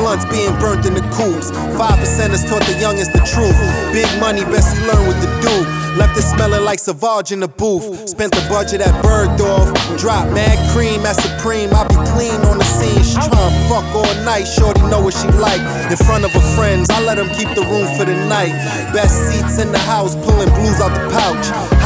blunts being burnt in the coops. 5%ers taught the youngest the truth. Big money, best you learn what to do. Left it smelling like Savage in the booth. Spent the budget at Bergdorf. Drop mad cream at Supreme. I be clean on the scene. She tryna fuck all night. Shorty know what she like. In front of her friends, I let them keep the room for the night. Best seats in the house, pulling blues out the pouch.